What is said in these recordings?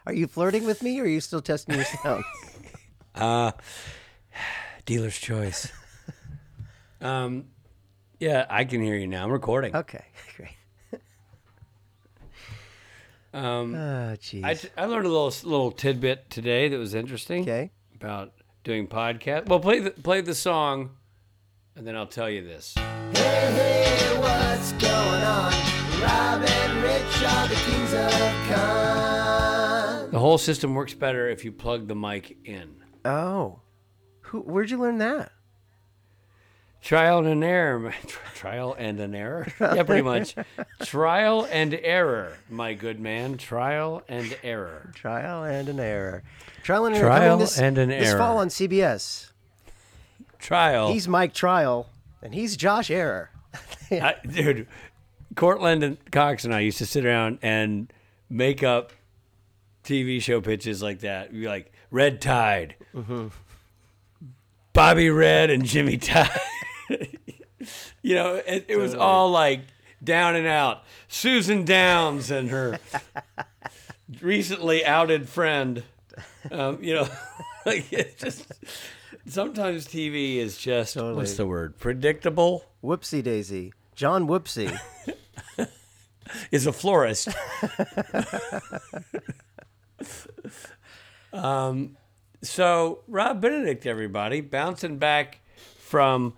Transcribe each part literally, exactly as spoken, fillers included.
Are you flirting with me, or are you still testing your sound? Uh, dealer's choice. Um, yeah, I can hear you now. I'm recording. Okay, great. Um, Oh, jeez. I, I learned a little little tidbit today that was interesting. Okay. About doing podcast. Well, play the play the song, and then I'll tell you this. Hey, hey, what's going on? Rob and Rich are the kings of con. The whole system works better if you plug the mic in. Oh, who? Where'd you learn that? Trial and error. Trial and an error? Yeah, pretty much. Trial and error, my good man. Trial and error. Trial and an error. Trial and an Trial error. Coming this, and an this error. fall on C B S. Trial. He's Mike Trial, and he's Josh Error. I, dude, Cortland and Cox and I used to sit around and make up T V show pitches like that. We'd be like, Red Tide. Mm-hmm. Bobby Red and Jimmy Tide. You know, it, it was all like down and out. Susan Downs and her recently outed friend. Um, you know, like it's just sometimes T V is just Totally. what's the word? Predictable. Whoopsie daisy. John Whoopsie. Is a florist. um, so Rob Benedict, everybody, bouncing back from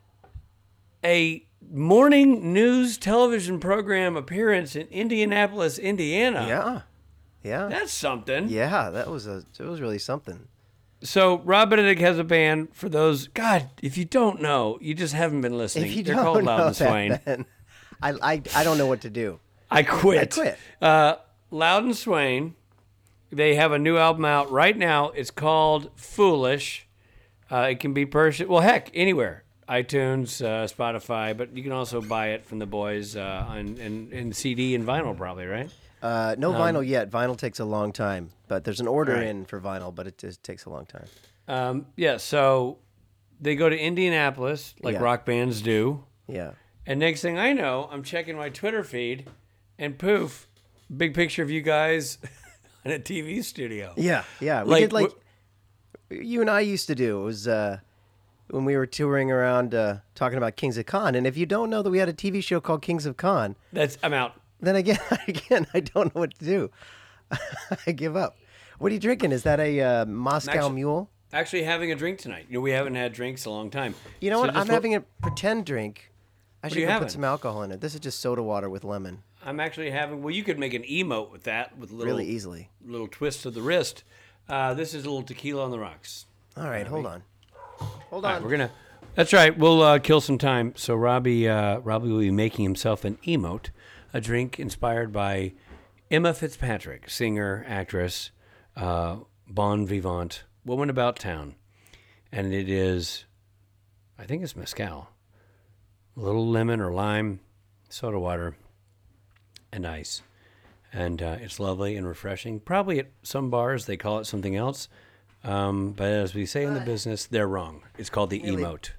a morning news television program appearance in Indianapolis, Indiana. Yeah. Yeah. That's something. Yeah, that was a. It was really something. So Rob Benedict has a band for those. God, if you don't know, you just haven't been listening. If you They're don't called know Loud and that, Swain. then I, I I don't know what to do. I quit. I quit. Uh, Loud and Swain. They have a new album out right now. It's called Foolish. Uh, it can be purchased. Well, heck, anywhere. iTunes, uh, Spotify, but you can also buy it from the boys uh, on in, in C D and vinyl, probably, right? Uh, no vinyl yet. Vinyl takes a long time, but there's an order Right. in for vinyl, but it just takes a long time. Um, yeah, so they go to Indianapolis, like Yeah. rock bands do. Yeah. And next thing I know, I'm checking my Twitter feed, and poof, big picture of you guys in a T V studio. Yeah, yeah. We Like, did like you and I used to do. It was uh, when we were touring around uh, talking about Kings of Con. And if you don't know that we had a T V show called Kings of Con, That's I'm out. then again, again, I don't know what to do. I give up. What are you drinking? Is that a uh, Moscow Actually- Mule? Actually, having a drink tonight. You know, we haven't had drinks a long time. You know So what? just I'm having a pretend drink. I are should you go having? put some alcohol in it. This is just soda water with lemon, I'm actually having. Well, you could make an emote with that, with a little really easily. little twist of the wrist. Uh, this is a little tequila on the rocks. All right, hold on. Hold All on. right, we're gonna. That's right. We'll uh, kill some time. So Robbie, uh, Robbie will be making himself an emote, a drink inspired by Emma Fitzpatrick, singer, actress, uh, bon vivant, woman about town, and it is, I think it's mezcal, a little lemon or lime, soda water, and ice, and uh, it's lovely and refreshing. Probably at some bars they call it something else. Um, but as we say in the business, they're wrong. It's called the Really? emote.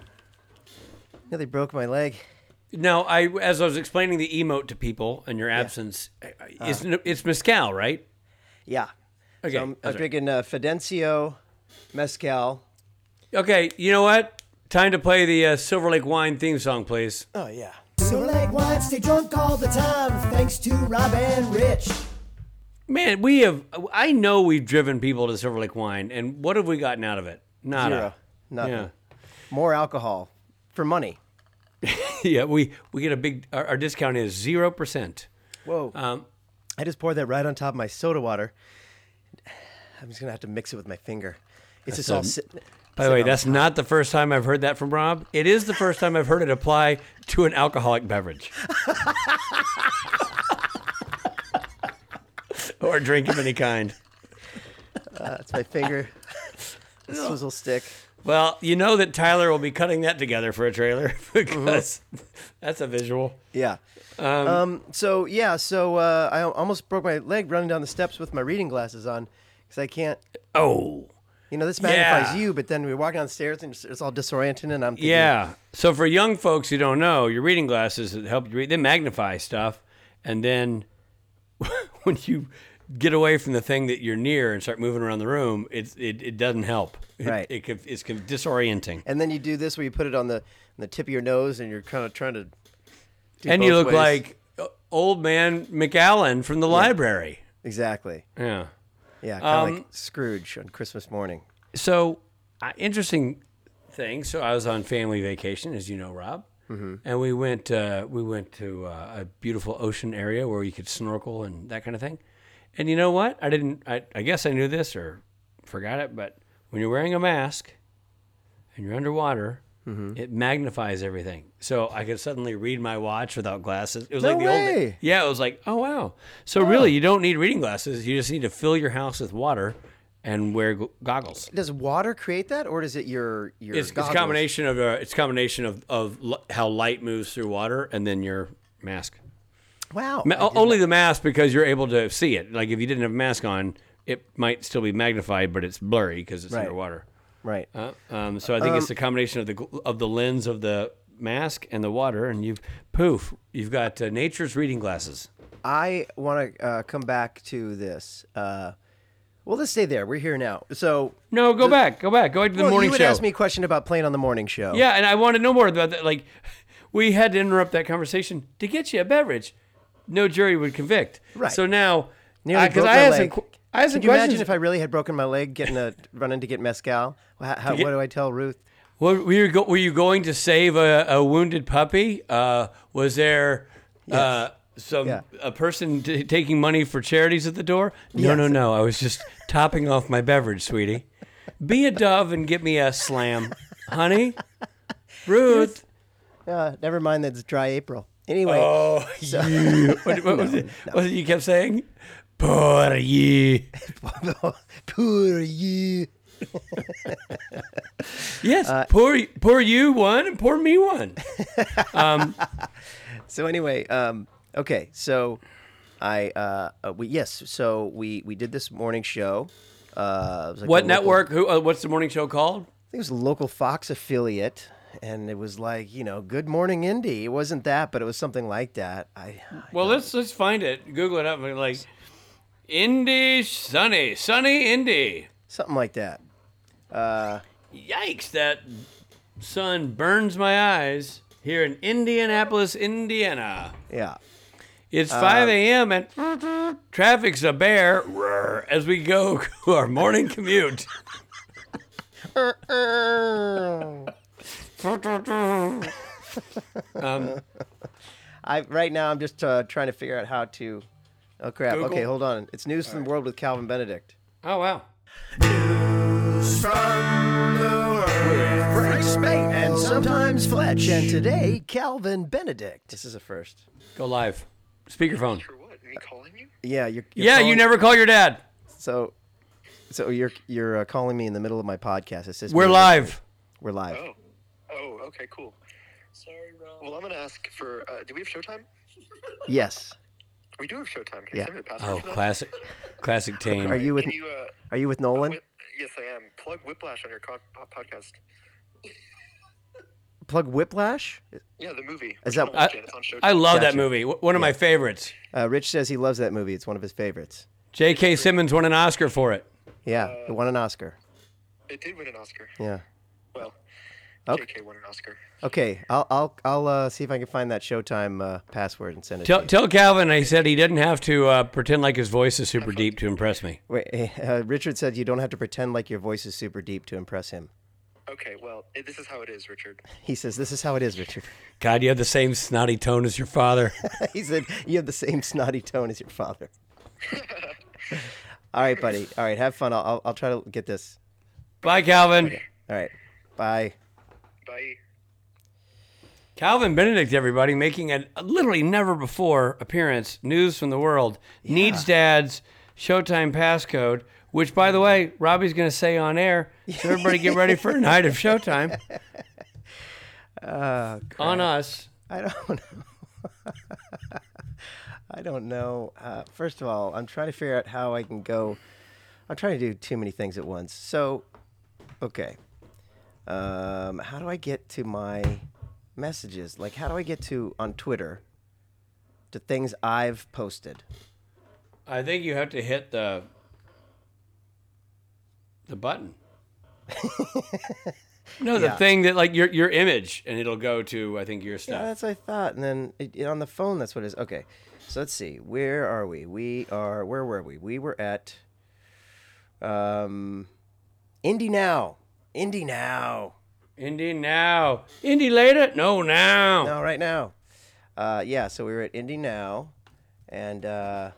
Nearly broke my leg. No, I as I was explaining the emote to people in your absence, it's, it's mezcal, right? Yeah. Okay, So I'm, I'm that's right. drinking uh, Fidencio, mezcal. Okay, you know what? Time to play the uh, Silver Lake Wine theme song, please. Oh yeah. Silver Lake wine, stay drunk all the time, thanks to Rob and Rich. Man, we have. I know we've driven people to Silver Lake Wine, and what have we gotten out of it? Nada. Zero. Nothing. Yeah. More alcohol for money. Yeah, we, we get a big. Our, our discount is zero percent. Whoa. Um, I just poured that right on top of my soda water. I'm just gonna have to mix it with my finger. It's just all a- sitting. By the way, that's not the first time I've heard that from Rob. It is the first time I've heard it apply to an alcoholic beverage. Or a drink of any kind. Uh, it's my finger. The swizzle stick. Well, you know that Tyler will be cutting that together for a trailer because that's a visual. Yeah. Um, so yeah. So uh, I al- almost broke my leg running down the steps with my reading glasses on because I can't. Oh, You know, this magnifies Yeah. you, but then we were walking down the stairs and it's, it's all disorienting, and I'm thinking, yeah. So for young folks who don't know, your reading glasses that help you read, they magnify stuff, and then when you get away from the thing that you're near and start moving around the room, it's, it, it doesn't help. It, Right. It, it, it's disorienting. And then you do this where you put it on the, on the tip of your nose and you're kind of trying to do And you both look ways. like uh, old man McAllen from the library. Exactly. Yeah. Yeah, kind of Um, like Scrooge on Christmas morning. So, uh, interesting thing. So I was on family vacation, as you know, Rob, mm-hmm. and we went uh, we went to uh, a beautiful ocean area where you could snorkel and that kind of thing. And you know what? I didn't. I, I guess I knew this or forgot it, but when you're wearing a mask and you're underwater, mm-hmm. it magnifies everything. So I could suddenly read my watch without glasses. It was No like the old. way. Yeah, it was like, oh wow. So really, you don't need reading glasses. You just need to fill your house with water and wear go- goggles. Does water create that, or is it your your It's, it's a goggles? combination of uh, it's a combination of of l- how light moves through water and then your mask. Wow. Ma- I did only the mask because you're able to see it. Like if you didn't have a mask on, it might still be magnified, but it's blurry because it's Right. underwater. Right. Uh, um, so I think it's the combination of the gl- of the lens of the mask and the water, and you've poof, you've got uh, nature's reading glasses. I want to uh, come back to this. Uh, well, let's stay there. We're here now. So, No, go back, go back, go back to the well, morning you would show. ask me a question about playing on the morning show. Yeah, and I want to know more about that. Like, we had to interrupt that conversation to get you a beverage. No jury would convict. Right. So now, Nearly because broke I, my had leg. some, qu- I had some Can you questions. imagine if I really had broken my leg getting a running to get mezcal? How, how, get- what do I tell Ruth? What, were, you go, were you going to save a, a wounded puppy? Uh, was there uh, some Yeah. a person t- taking money for charities at the door? No, Yes. no, no. I was just topping off my beverage, sweetie. Be a dove and get me a slam, honey. Ruth. Uh, never mind that it's dry April. Anyway, Oh, you. What, what was it? What was it you kept saying? Poor you. poor you. Yes, Uh, poor, poor you one and poor me one. So anyway, um, okay, so I uh, uh, we yes, so we we did this morning show. Uh, it was like What a local- network? Who? Uh, what's the morning show called? I think it was a local Fox affiliate, and it was like, you know, Good Morning Indy. It wasn't that, but it was something like that. I Well, let's let's find it. Google it up. and Like, Indy Sunny, Sunny Indy. something like that. Uh, Yikes! That sun burns my eyes here in Indianapolis, Indiana. yeah. It's five a.m. and traffic's a bear roar, as we go to our morning commute. um, I right now I'm just uh, trying to figure out how to. Oh crap! Google? Okay, hold on. It's News from the World with Calvin Benedict. oh wow. News from the world with Frank Spate and sometimes Fletch, and today Calvin Benedict. This is a first. Go live. Speakerphone. For what? Me calling you? Yeah, you're. you're Yeah, you calling- never call your dad. So, so you're you're uh, calling me in the middle of my podcast. It says We're me- live. We're live. Oh. Oh, okay, cool. Sorry, Rob. Well, I'm going to ask for, uh, do we have Showtime? Yes. We do have Showtime. Can Yeah. you send me the password Oh, for that? classic, classic Tane. Are you with Can you, uh, Are you with Nolan? Whip- yes, I am. Plug Whiplash on your co- po- podcast. Plug Whiplash. Yeah, the movie. Is We're that- trying to watch it. It's on Showtime. I love that Gotcha. movie. W- One of my favorites. Uh, Rich says he loves that movie. It's one of his favorites. J K. Simmons won an Oscar for it. Yeah, it won an Oscar. It did win an Oscar. Yeah. Well, Okay. J K won an Oscar. Okay, I'll I'll I'll uh, see if I can find that Showtime uh, password and send it. Tell, to you. tell Calvin I said he didn't have to uh, pretend like his voice is super deep to impress me. Wait, uh, Richard said you don't have to pretend like your voice is super deep to impress him. Okay, well, it, this is how it is, Richard. He says this is how it is, Richard. God, you have the same snotty tone as your father. He said you have the same snotty tone as your father. All right, buddy. All right, have fun. I'll I'll, I'll try to get this. Bye, Calvin. All right, bye. Bye. Calvin Benedict, everybody, making a, a literally never before appearance. News from the world. Needs Dad's Showtime passcode, which, by the way, Robbie's going to say on air. So everybody get ready for a night of Showtime. Oh, On us. I don't know. I don't know. Uh, first of all, I'm trying to figure out how I can go. I'm trying to do too many things at once. So, okay. Um, how do I get to my messages? Like, how do I get to on Twitter to things I've posted? I think you have to hit the the button. No, the Yeah. thing that like your your image, and it'll go to I think your Yeah, stuff. that's what I thought. And then it, it- on the phone, that's what it is. Okay, so let's see. Where are we? We are. Where were we? We were at. Um, Indie Now. Indie Now. Indie now, Indie later. No, now. No, right now. Uh, yeah. So we were at Indie Now, and uh,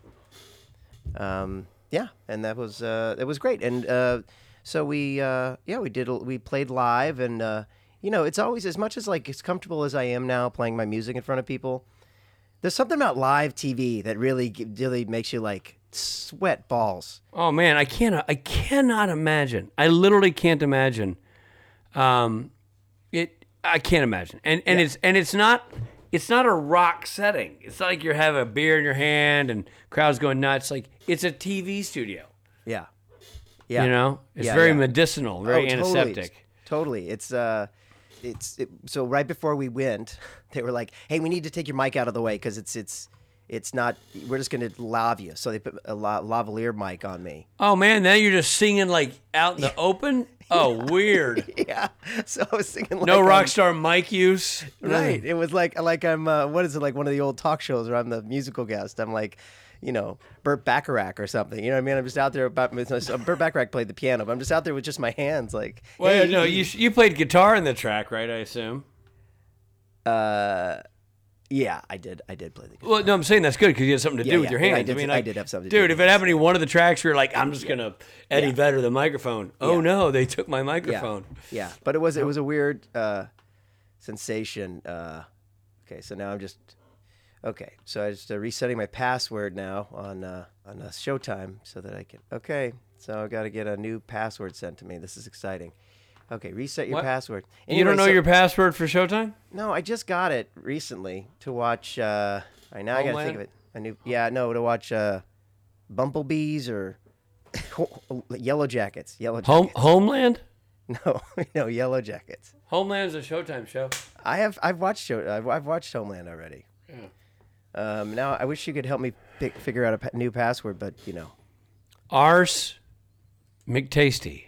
um, yeah, and that was uh, it was great. And uh, so we uh, yeah we did a- we played live, and uh, you know it's always as much as like as comfortable as I am now playing my music in front of people. There's something about live T V that really g- really makes you like sweat balls. Oh man, I can't. I cannot imagine. I literally can't imagine. Um, it. I can't imagine. And and Yeah. it's and it's not. It's not a rock setting. It's not like you have a beer in your hand and crowds going nuts. Like it's a T V studio. Yeah. Yeah. You know, it's Yeah, very yeah. medicinal, very Oh, totally. antiseptic. Totally. It's uh, it's it, so right before we went, they were like, "Hey, we need to take your mic out of the way because it's it's it's not. We're just gonna lav you." So they put a la- lavalier mic on me. Oh man, now you're just singing like out in the open. Oh, weird. Yeah. So I was singing like No I'm- rock star mic use. Right. It was like like I'm uh, what is it like one of the old talk shows where I'm the musical guest. I'm like, you know, Burt Bacharach or something. You know what I mean? I'm just out there about Burt Bacharach played the piano, but I'm just out there with just my hands like. Well, hey, no, you you played guitar in the track, right? I assume. Uh, yeah, I did. I did play the guitar. Well, no, I'm saying that's good because you had something to Yeah, do with yeah, your yeah, I hands. did- mean, I like, did have something to do dude. with If it happened to one of the tracks, you're like, I'm just gonna Eddie Yeah. Vedder the microphone. Oh Yeah. no, they took my Yeah, microphone. yeah, but it was it was a weird uh, sensation. Uh, okay, so now I'm just okay. So I'm just uh, resetting my password now on uh, on uh, Showtime so that I can. Okay, so I got to get a new password sent to me. This is exciting. Okay, reset your What? password. you Anyway, don't know so- your password for Showtime? No, I just got it recently to watch. Uh, all right, now I got to think of Homeland? it. A new, yeah, no, to watch uh, Bumblebees or Yellow Jackets. Yellow Home Jackets. Homeland. No, no, Yellow Jackets. Homeland's a Showtime show. I have, I've watched, show, I've, I've watched Homeland already. Yeah. Um, now I wish you could help me pick, figure out a pa- new password, but you know, Ars McTasty.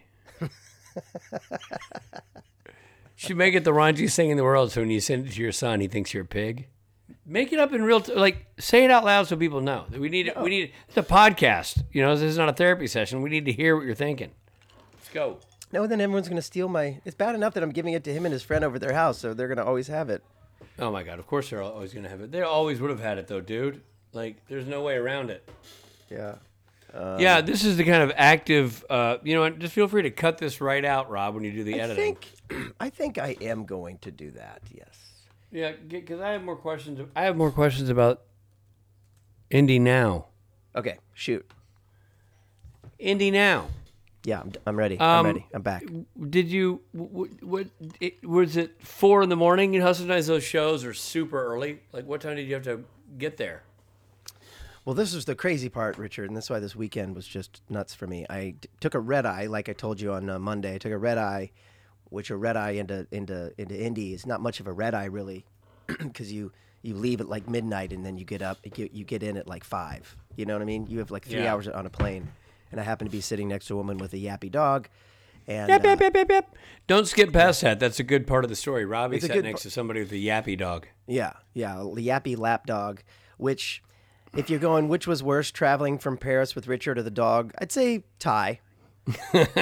Should make it the raunchiest thing in the world. So when you send it to your son, he thinks you're a pig. Make it up in real, t- like say it out loud so people know that we need it. We need it's a podcast. You know, this is not a therapy session. We need to hear what you're thinking. Let's go. no, then everyone's gonna steal my. It's bad enough that I'm giving it to him and his friend over at their house, so they're gonna always have it. Oh my god! Of course they're always gonna have it. They always would have had it though, dude. Like there's no way around it. Yeah. yeah, this is the kind of active. Uh, you know, what, just feel free to cut this right out, Rob, when you do the I editing. think, I think I am going to do that. Yes. Yeah, because I have more questions. I have more questions about Indie Now. Okay. Shoot. Indie Now. Yeah, I'm, I'm ready. Um, I'm ready. I'm back. Did you? What? what it, was it four in the morning? You know how sometimes those shows are super early. Like, what time did you have to get there? Well, this was the crazy part, Richard, and that's why this weekend was just nuts for me. I d- took a red eye, like I told you on uh, Monday. I took a red eye, which a red eye into into into Indy is not much of a red eye really, because you you leave at like midnight and then you get up, you get, you get in at like five. You know what I mean? You have like three Yeah. hours on a plane, and I happen to be sitting next to a woman with a yappy dog, and Yep, uh, yep, yep, yep, yep. Don't skip past that. That's a good part of the story. Robbie It's a sat good next pa- to somebody with a yappy dog. yeah, yeah, a yappy lap dog, which. If you're going, which was worse, traveling from Paris with Richard or the dog? I'd say Ty. With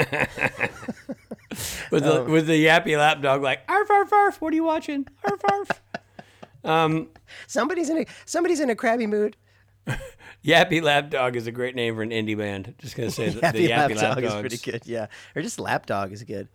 the with the yappy lap dog, like arf arf arf. What are you watching? Arf arf. um, Somebody's in a somebody's in a crabby mood. yappy lap dog is a great name for an indie band. Just gonna say the, the yappy lap, is dogs. pretty good. Yeah, or just lapdog is good.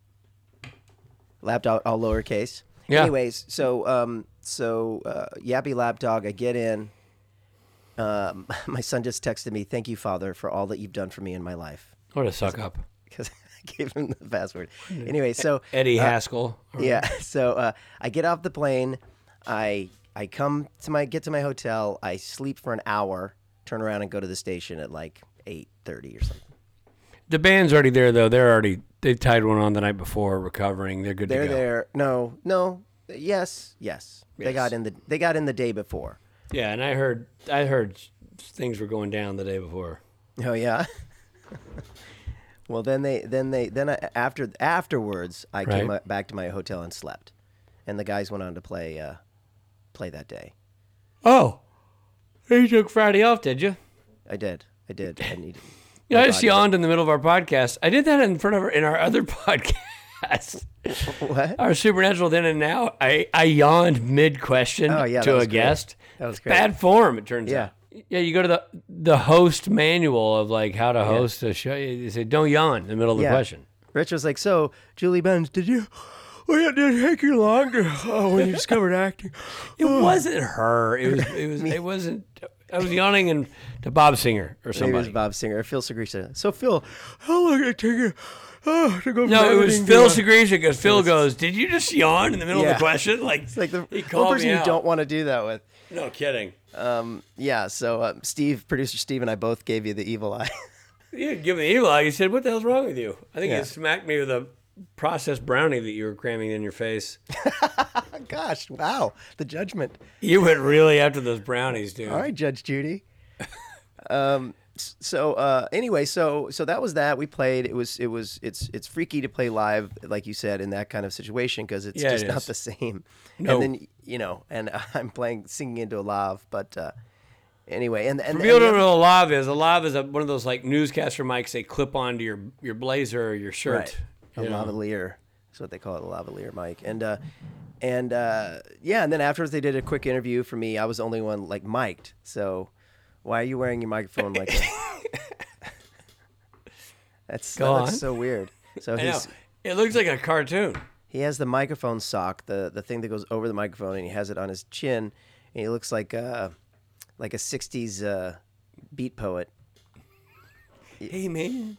Lapdog all lowercase. Yeah. Anyways, so um, so uh, yappy lapdog. I get in. Um, my son just texted me, "Thank you, Father, for all that you've done for me in my life." What a suck up. Because I gave him the password. Anyway, so Eddie uh, Haskell. Yeah. So uh, I get off the plane. I I come to my get to my hotel. I sleep for an hour. Turn around and go to the station at like eight thirty or something. The band's already there though. They're already they tied one on the night before, recovering. They're good They're to go. there. No, no. Yes, yes. They Yes. got in the they got in the day before. Yeah, and I heard I heard things were going down the day before. Oh yeah. Well, then they then they then I, after afterwards I Right. came uh, back to my hotel and slept, and the guys went on to play uh, play that day. Oh, you took Friday off, did you? I did. I did. I needed. Yeah, my I just body- yawned in the middle of our podcast. I did that in front of our, in our other podcast, What? our Supernatural Then and Now. I, I yawned mid question Oh, yeah, to that a was great. guest. That was great. Bad form, it turns Yeah. out. Yeah, you go to the the host manual of like how to host a show. They say don't yawn in the middle of the Yeah. question. Rich was like, "So, Julie Benz, did you? Well, yeah, did it take you long to, oh, when you discovered acting?" It wasn't her. It was. It was. It wasn't. I was yawning and to Bob Singer or Maybe it somebody. was Bob Singer or Phil Segrisha. So, Phil, how long did it take you oh, to go from No, it was editing Phil to, uh, Segrisha because Phil goes, "Did you just yawn in the middle of Yeah. the question?" Like, It's like the he one called person me you out. don't want to do that with. No kidding. Um, yeah, so uh, Steve, producer Steve, and I both gave you the evil eye. You didn't give me the evil eye. You said, "What the hell's wrong with you?" I think Yeah. you smacked me with a processed brownie that you were cramming in your face. Gosh, wow, the judgment. You went really after those brownies, dude. All right, Judge Judy. um, s- so uh, anyway, so so that was that. We played. It was it was it's it's freaky to play live, like you said, in that kind of situation because it's Yeah, it just not is. the same. No. And then you know, and I'm playing singing into a lav, but uh, anyway, and and, For and people the don't other- know what a lav is, a lav is a, one of those like newscaster mics they clip onto your, your blazer or your shirt. Right. A you know. lavalier. That's what they call it, a lavalier mic. And uh, and uh, yeah, and then afterwards they did a quick interview for me. I was the only one like mic'd. So why are you wearing your microphone like that? That's Go that looks on. so weird. So I know. he's It looks like a cartoon. he has the microphone sock, the the thing that goes over the microphone, and he has it on his chin. And he looks like a like a sixties uh, beat poet. Hey, man.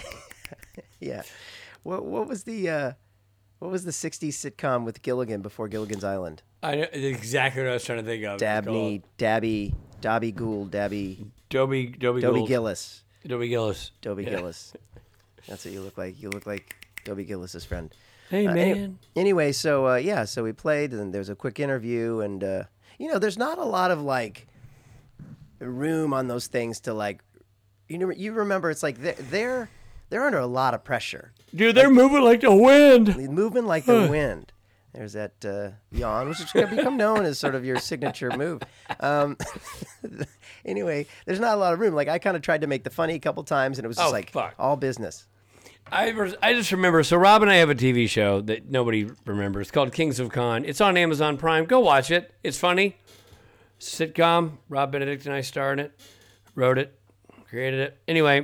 Yeah. What what was the uh, what was the sixties sitcom with Gilligan before Gilligan's Island? I know exactly what I was trying to think of. It's Dabney, called Dabby, Dobby Gould, Dabby, Dobie, Dobie, Dobby Gould. Gillis, Dobie Gillis. Dobby Yeah. Gillis. That's what you look like. You look like Dobby Gillis's friend. Hey, Uh, man. any- anyway, so uh, yeah, so we played, and there was a quick interview, and uh, you know, there's not a lot of like room on those things to like, you know, you remember it's like they're they're, they're under a lot of pressure, Dude, they're moving like the wind. moving like the wind. There's that uh, yawn, which has become known as sort of your signature move. Um, anyway, there's not a lot of room. Like I kind of tried to make the funny a couple times, and it was just Oh, like fuck. all business. I, res- I just remember, so Rob and I have a T V show that nobody remembers. It's called Kings of Con. It's on Amazon Prime. Go watch it. It's funny. Sitcom. Rob Benedict and I starred in it. Wrote it. Created it. Anyway,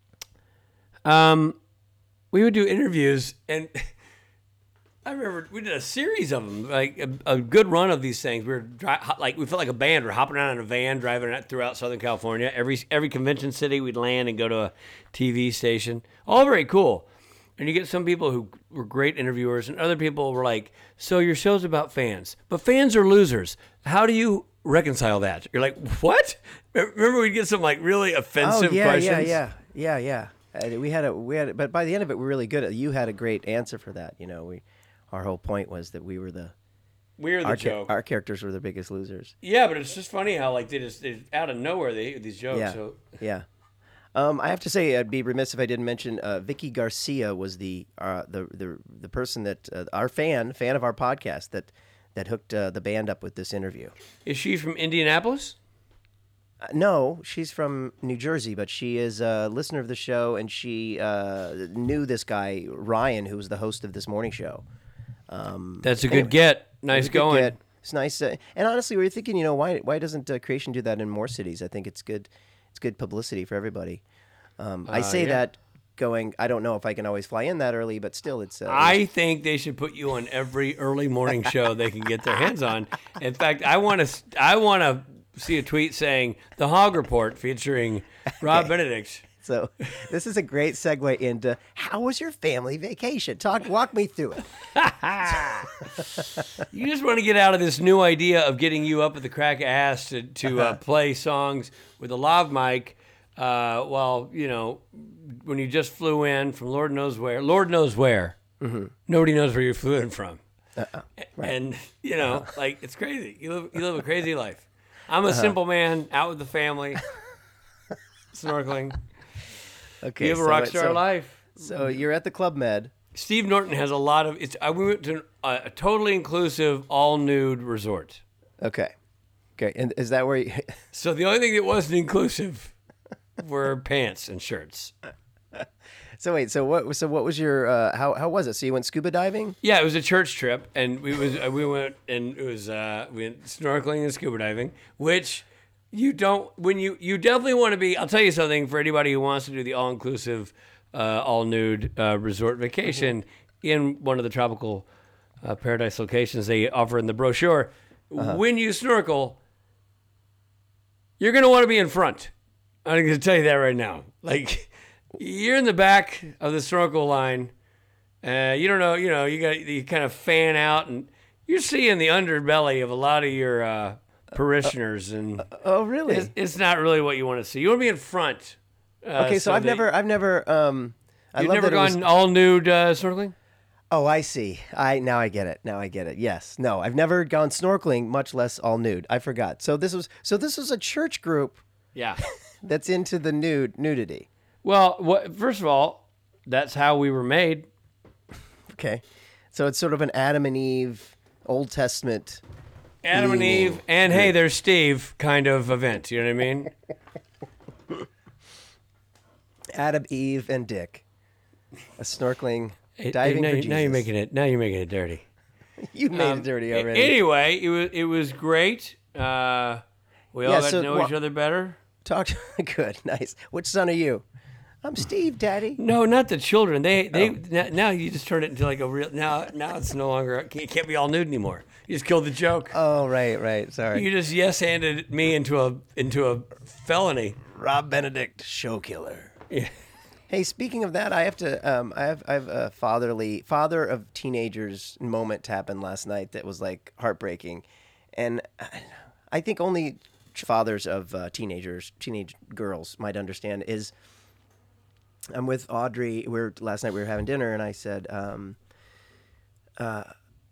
um, we would do interviews, and I remember we did a series of them, like a, a good run of these things. We were dri- ho- like we felt like a band. We're hopping around in a van, driving it throughout Southern California. Every every convention city, we'd land and go to a T V station. All very cool. And you get some people who were great interviewers, and other people were like, "So your show's about fans, but fans are losers. How do you reconcile that?" You're like, "What?" Remember, we'd get some like really offensive oh yeah, questions. yeah, yeah, yeah, yeah. Uh, we had a we had, but by the end of it, we were really good. You had a great answer for that. You know, we our whole point was that we were the We're the our, cha- joke. our characters were the biggest losers. Yeah, but it's just funny how like they just they, out of nowhere they these jokes. Yeah, So yeah. Um, I have to say, I'd be remiss if I didn't mention uh, Vicky Garcia was the uh, the the the person that uh, our fan fan of our podcast that that hooked uh, the band up with this interview. is she from Indianapolis? Uh, no, she's from New Jersey, but she is a listener of the show, and she uh, knew this guy Ryan, who was the host of this morning show. That's a good get. Nice It's a good going. get. It's nice, uh, and honestly, we were thinking, you know, why why doesn't uh, Creation do that in more cities? I think it's good. It's good publicity for everybody. Um, I Uh, say yeah. that going. I don't know if I can always fly in that early, but still, it's. Uh, I think they should put you on every early morning show they can get their hands on. In fact, I want to I want to see a tweet saying the Hog Report featuring Rob Benedict. So this is a great segue into how was your family vacation? Talk, walk me through it. You just want to get out of this new idea of getting you up at the crack of ass to, to uh, play songs with a lav mic uh, while, you know, when you just flew in from Lord knows where. Lord knows where. Mm-hmm. Nobody knows where you flew in from. Uh-uh. Right. And, you know, like, it's crazy. You live, you live a crazy life. I'm a simple man, out with the family. snorkeling. Okay. You have a so rock it- star so, life. So you're at the Club Med. Steve Norton has a lot of. It's. I we went to a, a totally inclusive, all nude resort. Okay. Okay. And is that where you? So the only thing that wasn't inclusive were pants and shirts. So wait. So what? So what was your? Uh, how how was it? So you went scuba diving? Yeah, it was a church trip, and we was uh, we went and it was uh, we went snorkeling and scuba diving, which you don't when you you definitely want to be. I'll tell you something for anybody who wants to do the all inclusive, uh, all nude uh, resort vacation mm-hmm. in one of the tropical uh, paradise locations they offer in the brochure. Uh-huh. When you snorkel, you're gonna want to be in front. I'm gonna tell you that right now. Like you're in the back of the snorkel line. Uh, you don't know, you know, you got you kind of fan out, and you're seeing the underbelly of a lot of your uh, parishioners, and Oh, really? it's, it's not really what you want to see. You want to be in front. Uh, Okay, so, I've that- never, I've never, um, I You've love never that it was- gone all nude uh, snorkeling? Oh, I see. I now I get it. Now I get it. Yes. No, I've never gone snorkeling, much less all nude. I forgot. So this was, so this was a church group Yeah. that's into the nude nudity. Well, what, first of all, that's how we were made. Okay, so it's sort of an Adam and Eve, Old Testament. Adam and leaning Eve, and hey, there's Steve kind of event. You know what I mean? Adam, Eve, and Dick. A snorkeling, Hey, diving now, for you- Jesus. now you're making it. Now you're making it dirty. You made Um, it dirty a- already. Anyway, it was it was great. Uh, we all Yeah, got so to know wha- each other better. Talk. Good, nice. Which son are you? I'm Steve, Daddy. No, not the children. They they Oh. now, now you just turn it into like a real. Now now it's no longer it can't, can't be all nude anymore. You just killed the joke. Oh, right, right. Sorry. You just yes handed me into a into a felony. Rob Benedict, show killer. Yeah. Hey, speaking of that, I have to. Um, I have I have a fatherly father of teenagers moment happened last night that was like heartbreaking, and I, I think only fathers of uh, teenagers, teenage girls might understand. Is I'm with Audrey. We are last night we were having dinner, and I said, um, uh,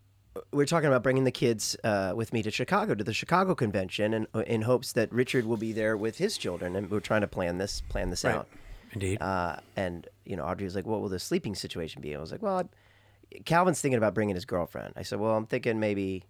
we we're talking about bringing the kids uh, with me to Chicago to the Chicago convention, and in hopes that Richard will be there with his children, and we're trying to plan this plan this Right. out. Indeed. Uh, and, you know, Audrey was like, what will the sleeping situation be? I was like, well, I- Calvin's thinking about bringing his girlfriend. I said, well, I'm thinking maybe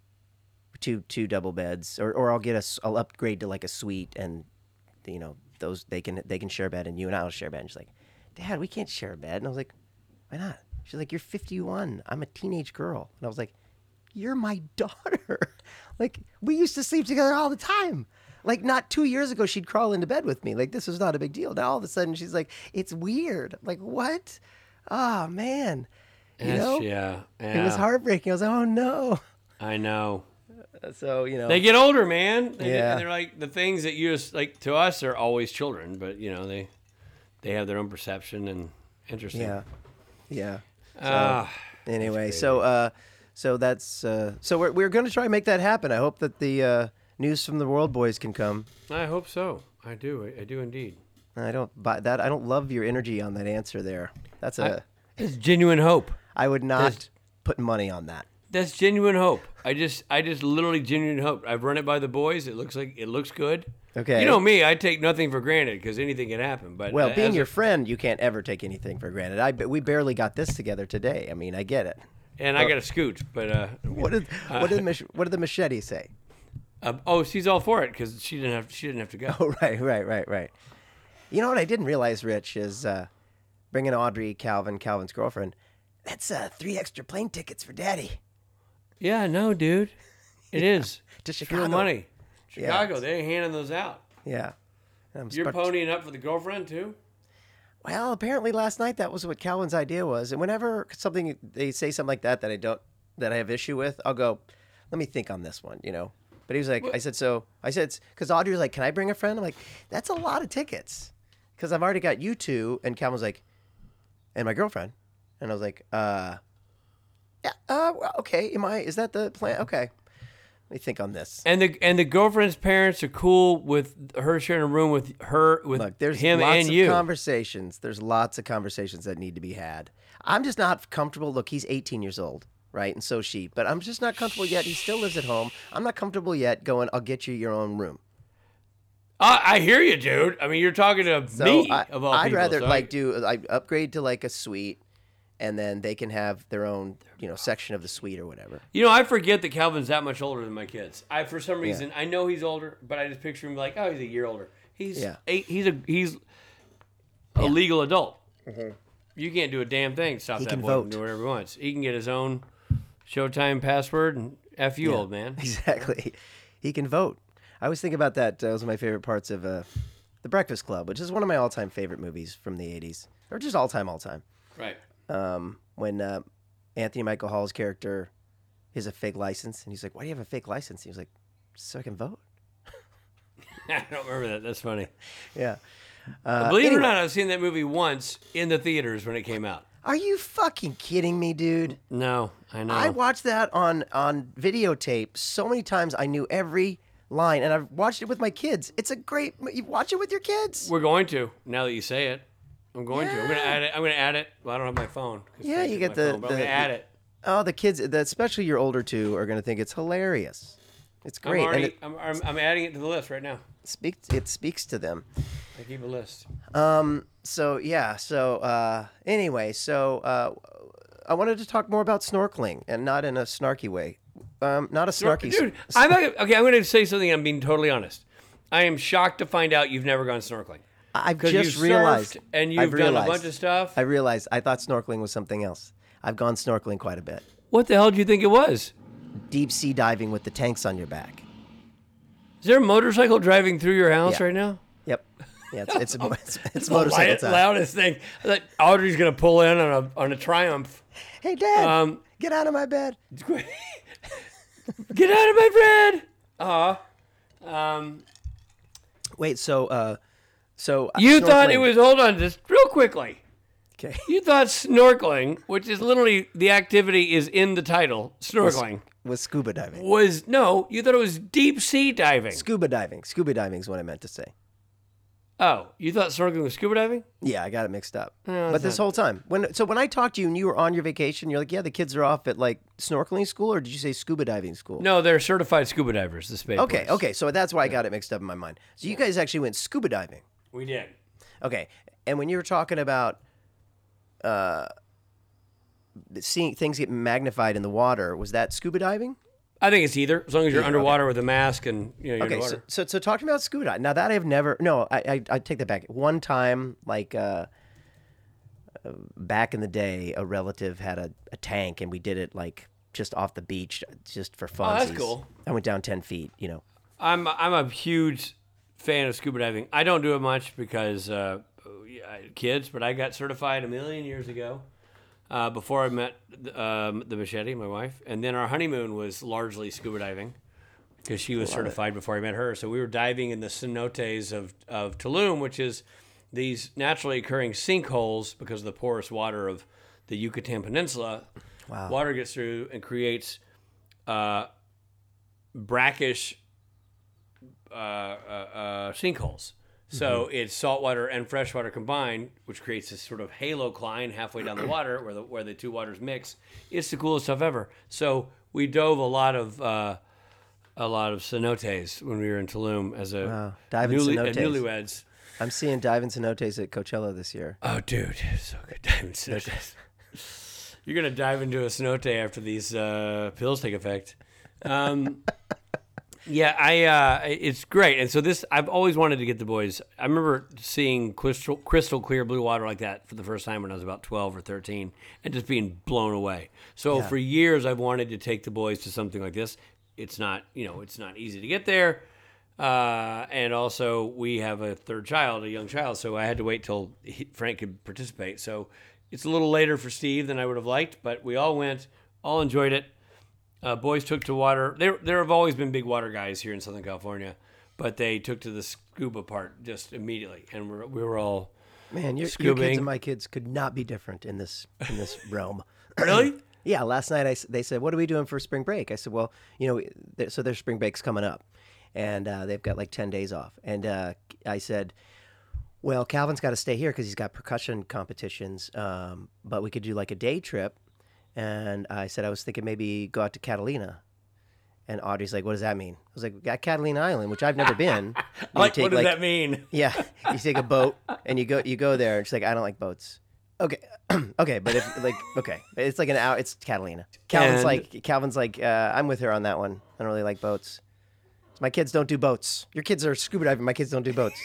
two two double beds, or, or I'll get a, s- I'll upgrade to like a suite, and, you know, those, they can they can share a bed, and you and I will share a bed. And she's like, Dad, we can't share a bed. And I was like, why not? She's like, you're fifty-one. I'm a teenage girl. And I was like, you're my daughter. Like, we used to sleep together all the time. Like, not two years ago, she'd crawl into bed with me. Like, this was not a big deal. Now, all of a sudden, she's like, it's weird. I'm like, what? Oh, man. You Yes, know? yeah, It was yeah. heartbreaking. I was like, oh, no. I know. So, you know. They get older, man. They get- Yeah. and they're like the things that you just like to us are always children, but you know they they have their own perception and interesting. Yeah. Yeah. Ah, Anyway, so uh, so that's uh, so we're we're going to try and make that happen. I hope that the uh, news from the World Boys can come. I hope so. I do. I, I do indeed. I don't buy that. I don't love your energy on that answer there. That's a. I- It's genuine hope. I would not There's- put money on that. That's genuine hope. I just, I just literally genuine hope. I've run it by the boys. It looks like it looks good. Okay. You know me. I take nothing for granted because anything can happen. But Well, uh, being as your a- friend, you can't ever take anything for granted. I we barely got this together today. I mean, I get it. and I got a scoot, but uh, What did what did mach- what did the machete say? uh, oh, she's all for it because she didn't have, she didn't have to go. Oh, right, right, right, right. You know what I didn't realize, Rich, is uh, bringing Audrey, Calvin, Calvin's girlfriend. That's uh, three extra plane tickets for Daddy Yeah, no, dude. It is. to It's Chicago. real money. Yeah. Chicago, they ain't handing those out. Yeah. I'm You're sp- ponying up for the girlfriend too? Well, apparently last night that was what Calvin's idea was. And whenever something they say something like that that I don't that I have issue with, I'll go, let me think on this one, you know. But he was like, I said, so I said, because Audrey was like, can I bring a friend? I'm like, that's a lot of tickets, because I've already got you two. And Calvin was like, and my girlfriend. And I was like, uh, yeah, uh, well, okay. Am I? Is that the plan? Okay. Let me think on this. And the and the girlfriend's parents are cool with her sharing a room with her with Look, there's him lots and of you. conversations. There's lots of conversations that need to be had. I'm just not comfortable. Look, he's eighteen years old, right? And so is she. But I'm just not comfortable yet. He still lives at home. I'm not comfortable yet going, I'll get you your own room. I, I hear you, dude. I mean, you're talking to So me I, of all I'd people. rather so like I, do like upgrade to like a suite, and then they can have their own you know section of the suite or whatever. you know, I forget that Calvin's that much older than my kids. I for some reason I know he's older, but I just picture him like, oh, he's a year older. He's Yeah. eight. He's a he's a legal adult. You can't do a damn thing. to Stop He that can boy vote. from doing whatever he wants. He can get his own Showtime password and f you, Yeah. old man. Exactly. He can vote. I always think about that. Uh, those are my favorite parts of uh, The Breakfast Club, which is one of my all-time favorite movies from the eighties, or just all-time, all-time. Right. Um, when uh, Anthony Michael Hall's character has a fake license, and he's like, "Why do you have a fake license?" He was like, "So I can vote." I don't remember that. That's funny. Yeah. Uh, Believe it anyway, or not, I've seen that movie once in the theaters when it came out. Are you fucking kidding me, dude? No, I know. I watched that on on videotape so many times. I knew every line, and I've watched it with my kids. It's a great. You watch it with your kids. We're going to now that you say it. I'm going to. I'm going to Yeah. add it. I'm going to add it. Well, I don't have my phone. 'cause Yeah, Frank you took get my the- phone, but the- I'm going to add it. Oh, the kids, the- especially your older two, are going to think it's hilarious. It's I'm great, already. and it I'm, I'm, I'm adding it to the list right now. speaks. It speaks to them. I keep a list. Um. So yeah. So uh. Anyway. So uh. I wanted to talk more about snorkeling, and not in a snarky way. Um. Not a snarky. Dude, I'm not, okay. I'm going to say something. I'm being totally honest. I am shocked to find out you've never gone snorkeling. I've Because just you've realized. surfed and you've I've done realized, a bunch of stuff. I realized. I thought snorkeling was something else. I've gone snorkeling quite a bit. What the hell do you think it was? Deep sea diving with the tanks on your back. Is there a motorcycle driving through your house Yeah. right now? Yep. Yeah. It's it's, it's, it's The motorcycle loud- time. loudest thing. I thought Audrey's going to pull in on a on a Triumph. Hey, Dad. Um, get out of my bed. Get out of my bed. Uh um. Wait. So uh. So uh, You thought it snorkeling- was. Hold on, just real quickly. okay. You thought snorkeling, which is literally the activity is in the title, snorkeling, Was scuba diving. was no. You thought it was deep sea diving. Scuba diving. Scuba diving is what I meant to say. Oh, you thought snorkeling was scuba diving? Yeah, I got it mixed up. No, but it's this not. whole time, when so when I talked to you and you were on your vacation, you're like, yeah, the kids are off at like snorkeling school, or did you say scuba diving school? No, they're certified scuba divers. The space. Okay, okay, so that's why I got it mixed up in my mind. So you guys actually went scuba diving. We did. Okay, and when you were talking about uh, seeing things get magnified in the water, was that scuba diving? I think it's either, as long as you're Yeah, underwater with a mask and you know you're Okay, so, underwater. so so talking about scuba diving. Now that I've never, no, I I, I take that back. One time, like uh, uh, back in the day, a relative had a, a tank, and we did it like just off the beach, just for fun. Oh, that's cool. I went down ten feet. You know. I'm I'm a huge fan of scuba diving. I don't do it much because uh, yeah, kids, but I got certified a million years ago. Uh, before I met um, the Machete, my wife, and then our honeymoon was largely scuba diving because she was certified before I met her. So we were diving in the cenotes of, of Tulum, which is these naturally occurring sinkholes because of the porous water of the Yucatan Peninsula. Wow. Water gets through and creates uh, brackish uh, uh, uh, sinkholes. So it's saltwater and freshwater combined, which creates this sort of halocline halfway down the water where the where the two waters mix. It's the coolest stuff ever. So we dove a lot of uh, a lot of cenotes when we were in Tulum as a Wow. Diving newly, uh, cenotes. newlyweds. I'm seeing diving cenotes at Coachella this year. Oh, dude, so good diving cenotes. You're gonna dive into a cenote after these uh, pills take effect. Um, Yeah, I. Uh, it's great, and so this I've always wanted to get the boys. I remember seeing crystal, crystal clear blue water like that for the first time when I was about twelve or thirteen, and just being blown away. So Yeah. for years, I've wanted to take the boys to something like this. It's not, you know, it's not easy to get there, uh, and also we have a third child, a young child, so I had to wait till he, Frank could participate. So it's a little later for Steve than I would have liked, but we all went, all enjoyed it. Uh, boys took to water. There, there have always been big water guys here in Southern California, but they took to the scuba part just immediately, and we're, we were all Man, your, your kids Scubaing. and my kids could not be different in this in this realm. really. Yeah, last night I s they said, "What are we doing for spring break?" I said, "Well, you know, th- so their spring break's coming up, and uh, they've got like ten days off." And uh, I said, "Well, Calvin's got to stay here because he's got percussion competitions, um, but we could do like a day trip." And I said I was thinking maybe go out to Catalina, And Audrey's like, what does that mean? I was like, we got Catalina Island, which I've never been. And you Like, take, what does that mean? Yeah, you take a boat and you go you go there. And she's like, I don't like boats. Okay, okay, but if like okay, it's like an hour. It's Catalina. Calvin's And- like Calvin's like uh, I'm with her on that one. I don't really like boats. My kids don't do boats. Your kids are scuba diving. My kids don't do boats.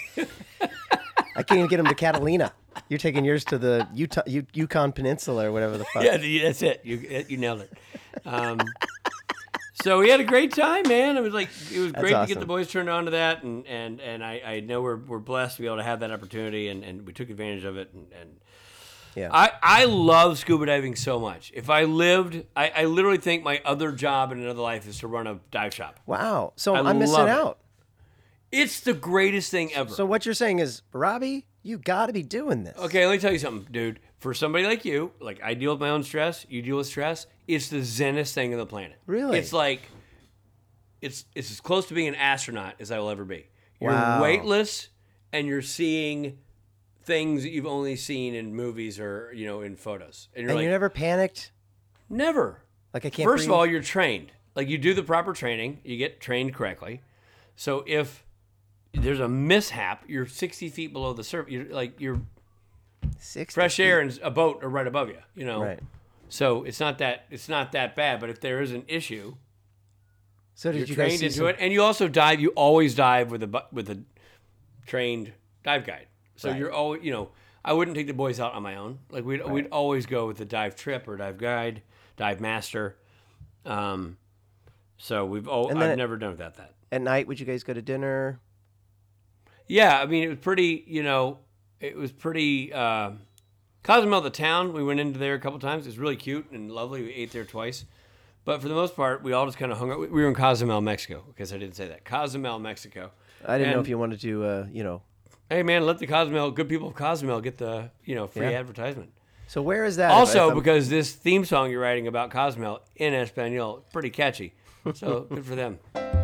I can't even get them to Catalina. You're taking yours to the Utah, U- Yukon Peninsula or whatever the fuck. Yeah, that's it. You you nailed it. Um, so we had a great time, man. It was like it was great to get awesome. the boys turned on to that, and and, and I, I know we're we're blessed to be able to have that opportunity, and, and we took advantage of it. And, and Yeah. I I love scuba diving so much. If I lived, I, I literally think my other job in another life is to run a dive shop. Wow. So I I'm missing love it. out. It's the greatest thing ever. So what you're saying is, Robbie, you got to be doing this. Okay, let me tell you something, dude. For somebody like you, like I deal with my own stress, you deal with stress. It's the zenest thing on the planet. Really? It's like, it's it's as close to being an astronaut as I will ever be. You're Wow. weightless, and you're seeing things that you've only seen in movies or you know in photos. And you're And like, you never panicked? never. Like I can't First breathe? of all, you're trained. Like you do the proper training, you get trained correctly. So if there's a mishap, you're sixty feet below the surface. You're like you're sixty fresh feet. air and a boat are right above you. You know, Right. so it's not that it's not that bad. But if there is an issue, So did you're you guys trained see into some- it, and you also dive. You always dive with a bu- with a trained dive guide. So Right. you're always you know. I wouldn't take the boys out on my own. Like we'd we'd always go with a dive trip or dive guide, dive master. Um, so we've oh And I've then- never done without that. At night, would you guys go to dinner? Yeah, I mean it was pretty. You know, it was pretty. Uh, Cozumel, the town, we went into there a couple times. It was really cute and lovely. We ate there twice, but for the most part, we all just kind of hung out. We were in Cozumel, Mexico, because I didn't say that. Cozumel, Mexico. I didn't know And- if you wanted to, uh, you know. Hey man, let the Cozumel good people of Cozumel get the you know free Yeah. advertisement. So where is that? If- Also, if I'm- because this theme song you're writing about Cozumel in Espanol, pretty catchy. So good for them.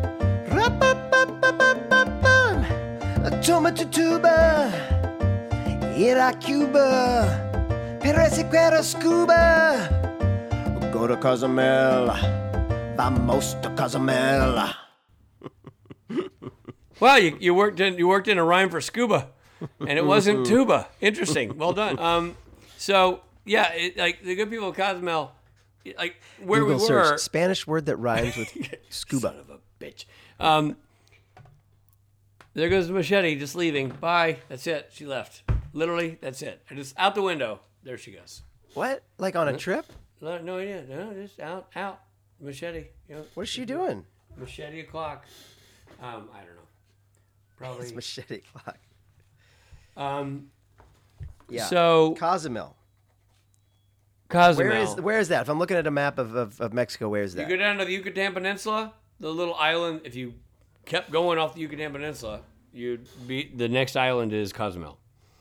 Toma tuba, ira Cuba, Perez quiero scuba. Go to Cozumel, vamos to Cozumel. Well, you, you worked in you worked in a rhyme for scuba, and it wasn't tuba. Interesting. Well done. Um, so yeah, it, like the good people of Cozumel, like where Google we search were. Spanish word that rhymes with Son scuba. of a bitch. Um, there goes the machete, just leaving. Bye. That's it. She left. Literally, that's it. I just out the window. There she goes. What? Like on a trip? No, no idea. No, just out, out. Machete. You know, What is she doing? machete o'clock. Um, I don't know. Probably. It's machete clock. Um, Yeah. So Cozumel. Cozumel. Where is where is that? If I'm looking at a map of, of, of Mexico, where is You that? go down to the Yucatan Peninsula, the little island. If you kept going off the Yucatan Peninsula, you'd be the next island is Cozumel.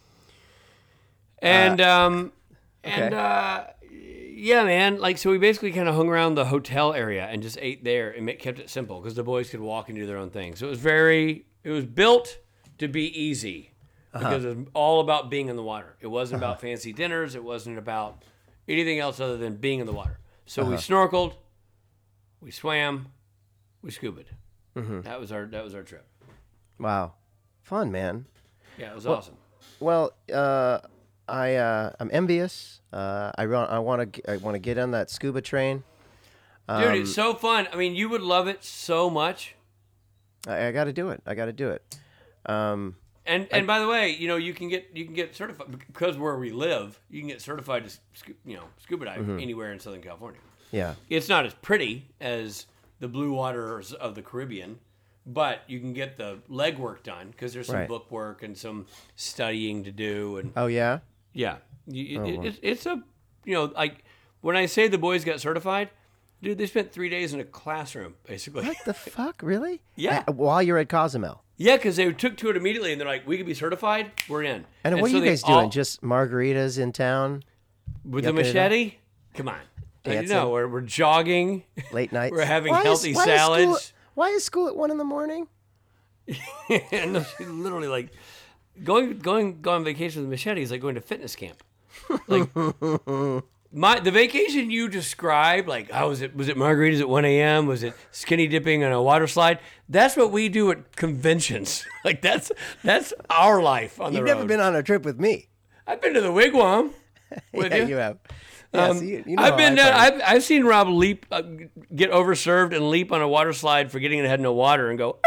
And um, and okay. uh, yeah, man. Like so, we basically kind of hung around the hotel area and just ate there and ma- kept it simple because the boys could walk and do their own thing. So it was very. It was built to be easy because it was all about being in the water. It wasn't about fancy dinners. It wasn't about anything else other than being in the water. So we snorkeled, we swam, we scuba'd. That was our that was our trip. Wow. Fun, man. Yeah, it was awesome. Well, uh, I uh, I'm envious. Uh, I run, I want to I want to get on that scuba train. Dude, Um, it's so fun. I mean, you would love it so much. I, I got to do it. I got to do it. Um, And and by the way, you know, you can get you can get certified because where we live, you can get certified to scu- you know scuba dive Mm-hmm. anywhere in Southern California. yeah. It's not as pretty as the blue waters of the Caribbean, but you can get the legwork done because there's some Right. book work and some studying to do. And Oh yeah. yeah, you, Oh, it, wow. it's it's a you know like when I say the boys got certified, dude, they spent three days in a classroom basically. What the fuck? Really? Yeah. Uh, while you're at Cozumel. Yeah, because they took to it immediately, and they're like, "We could be certified. We're in." And, what so are you they guys doing? all- Just margaritas in town, with the yucking it up? machete? Come on, you Dancing? know, we're we're jogging. late nights. We're having Why is- healthy why is school- salads. why is school at one in the morning? And she's literally like going going go on vacation with machete is like going to fitness camp. Like My the vacation you described, like how was it? Was it margaritas at one a.m.? Was it skinny dipping on a water slide? That's what we do at conventions. Like that's that's our life on the You've road. never been on a trip with me. I've been to the Wigwam. With Yeah, you. you have. Yeah, Um, so you, you know I've how been. I Uh, party. I've I've seen Rob leap, uh, get overserved, and leap on a water slide for getting ahead in the water, and go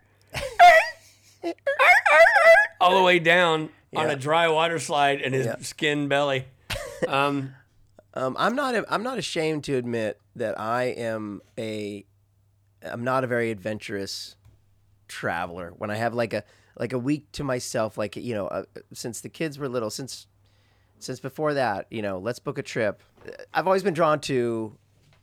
all the way down on Yeah. a dry water slide in his Yeah. skin belly. Um, Um, I'm not. I'm not ashamed to admit that I am a. I'm not a very adventurous traveler. When I have like a like a week to myself, like you know, uh, since the kids were little, since since before that, you know, let's book a trip. I've always been drawn to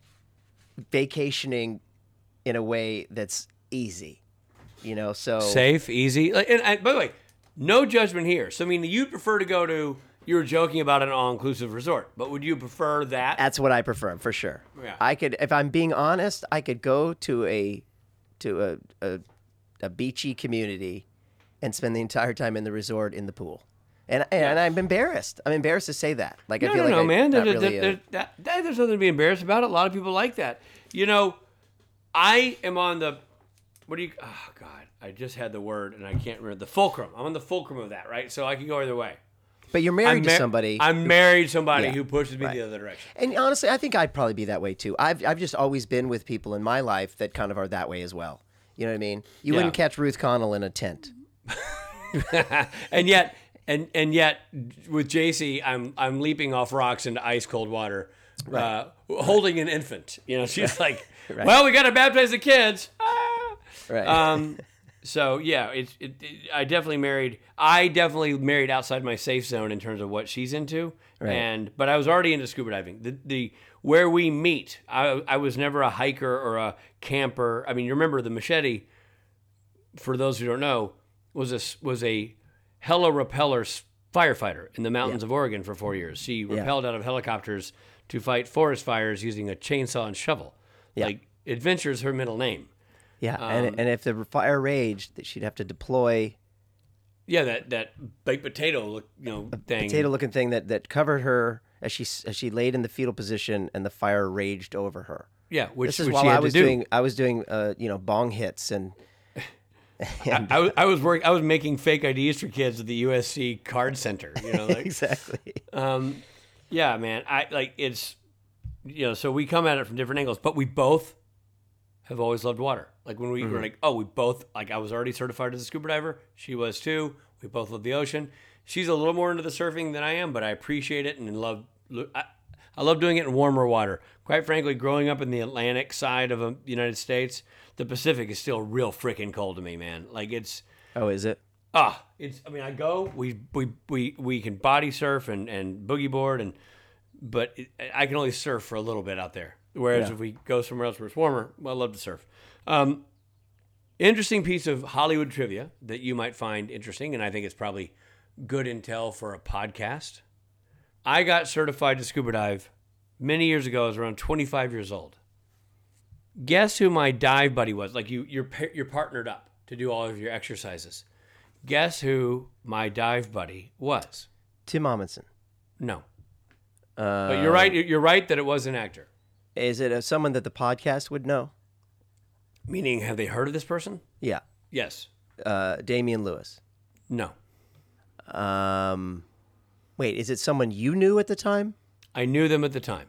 vacationing in a way that's easy. You know, so safe, easy. Like, and, and by the way, no judgment here. So I mean, you prefer to go to. You were joking about an all-inclusive resort, but would you prefer that? That's what I prefer for sure. Yeah. I could, if I'm being honest, I could go to a to a, a a beachy community and spend the entire time in the resort in the pool. And and I'm embarrassed. I'm embarrassed to say that. Like I No, feel no, like no, I, man. not There, really there, a- there, that, that- there's nothing to be embarrassed about. A lot of people like that. You know, I am on the. What do you? Oh God, I just had the word and I can't remember the fulcrum. I'm on the fulcrum of that, right? So I can go either way. but you're married I'm to mar- somebody. I'm married to somebody Yeah, who pushes me right. the other direction. and honestly, I think I'd probably be that way too. I've I've just always been with people in my life that kind of are that way as well. You know what I mean? You Yeah. wouldn't catch Ruth Connell in a tent. And yet, and and yet, with J C, I'm I'm leaping off rocks into ice cold water, uh, holding an infant. You know, she's like, Right. "Well, we got to baptize the kids." Ah. Right. Um, so yeah, it's it, it, I definitely married. I definitely married outside my safe zone in terms of what she's into, Right. and but I was already into scuba diving. The the where we meet, I I was never a hiker or a camper. I mean, you remember the Machete? For those who don't know, was a was a hella repeller s- firefighter in the mountains of Oregon for four years. She repelled out of helicopters to fight forest fires using a chainsaw and shovel. Yeah. Like adventure's her middle name. yeah, um, and and if the fire raged, that she'd have to deploy Yeah, that that baked potato look, you know, thing. potato-looking thing that, that covered her as she as she laid in the fetal position, and the fire raged over her. Yeah, which, This is which while she had I was to do. doing I was doing uh, you know bong hits and I, I, was- I was work. I was making fake I Ds for kids at the U S C Card Center. You know, like, exactly. um, yeah, man. I like it's, you know. So we come at it from different angles, but we both have always loved water. Like when we were like, oh, we both like. I was already certified as a scuba diver. She was too. We both love the ocean. She's a little more into the surfing than I am, but I appreciate it and love. I, I love doing it in warmer water. Quite frankly, growing up in the Atlantic side of the United States, the Pacific is still real freaking cold to me, man. Like it's. Oh, is it? Ah, it's. I mean, I go. We we we we can body surf and and boogie board and, but it, I can only surf for a little bit out there. Whereas Yeah. if we go somewhere else where it's warmer, well, I love to surf. Um, interesting piece of Hollywood trivia that you might find interesting, and I think it's probably good intel for a podcast. I got certified to scuba dive many years ago. I was around twenty-five years old. Guess who my dive buddy was? Like you, you're pa- you're partnered up to do all of your exercises. Guess who my dive buddy was? Tim Amundsen. No, Uh, but you're right. You're right that it was an actor. Is it uh someone that the podcast would know? Meaning, have they heard of this person? Yeah. Yes. Uh, Damian Lewis. No. Um, wait, is it someone you knew at the time? I knew them at the time.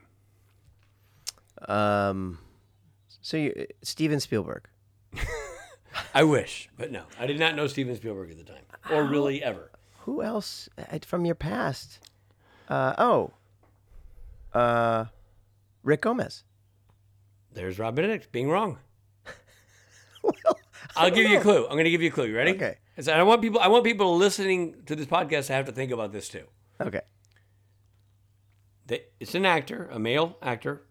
Um, so you Steven Spielberg. I wish, but no. I did not know Steven Spielberg at the time, or really ever. Who else uh, from your past? Uh, oh, uh, Rick Gomez. There's Rob Benedict being wrong. Well, I'll give you a clue. I'm going to give you a clue. You ready? Okay. So I want people. I want people listening to this podcast to have to think about this too. okay. They, it's an actor, a male actor.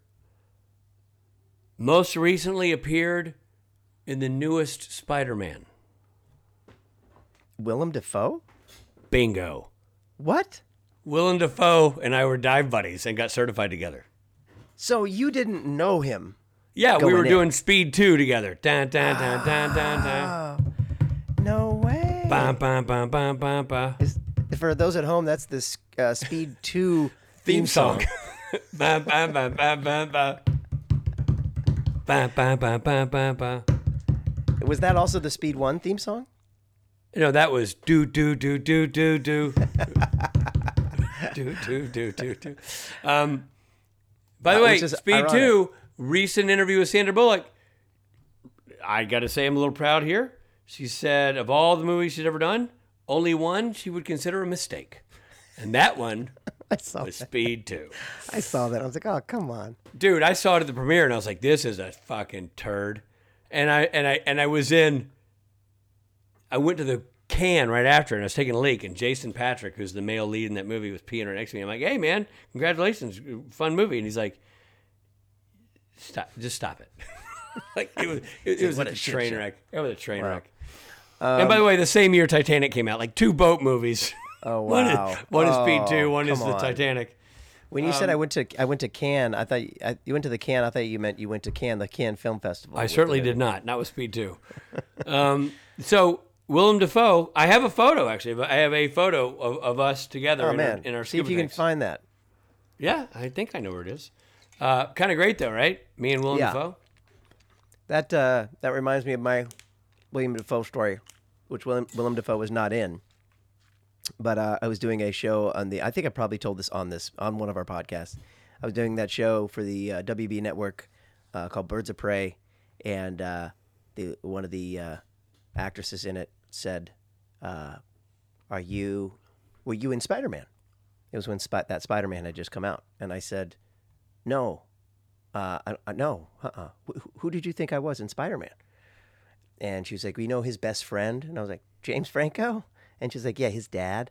Most recently appeared in the newest Spider-Man. Willem Dafoe? Bingo. What? Willem Dafoe and I were dive buddies and got certified together. So you didn't know him? Yeah, we Going were in. doing Speed two together. Dun, dun, dun, dun, dun, dun. No way. Bum, bum, bum, bum, bum, bum. Is, for those at home, that's the s- uh, Speed two Theme song. Ba, ba, ba, ba, ba, ba. Ba, ba, ba, ba, ba, ba. Was that also the Speed One theme song? No, that was do do do do do do do do do do do. Um, by the Uh, way, which is Speed ironic. Two recent interview with Sandra Bullock. I got to say, I'm a little proud here. She said of all the movies she's ever done, only one she would consider a mistake, and that one I saw was that. Speed Two. I saw that. I was like, oh, come on. Dude, I saw it at the premiere and I was like, this is a fucking turd. And I and I and I was in I went to the can right after and I was taking a leak and Jason Patrick, who's the male lead in that movie, was peeing right next to me. I'm like, hey man, congratulations, fun movie. And he's like, stop, just stop it. Like it was it, it was What like a a shit train show. wreck. It was a train Wow. wreck. and by the way, the same year Titanic came out, like two boat movies. Oh, One is, wow. one is Speed Oh, Two, one is come the on. Titanic. When you said I went to I went to Cannes, I thought you, I, you went to the Cannes. I thought you meant you went to Cannes, the Cannes Film Festival. I with certainly the- did not. Not with Speed Two. um, so Willem Dafoe, I have a photo actually. But I have a photo of, of us together Oh in, man, our, in our see if scuba you can tanks. find that. Yeah, I think I know where it is. Uh, kind of great though, right? Me and Willem Yeah. Dafoe. That uh, that reminds me of my William Dafoe story, which Willem, Willem Dafoe was not in. But uh, I was doing a show on the. I think I probably told this on this on one of our podcasts. I was doing that show for the uh, W B network uh, called Birds of Prey, and uh, the one of the uh, actresses in it said, uh, "Are you? Were you in Spider-Man?" It was when Sp- that Spider-Man had just come out, and I said, "No, uh, I, I, no, uh-uh. Wh- who did you think I was in Spider-Man?" And she was like, "We know his best friend," and I was like, "James Franco." And she's like, yeah, his dad.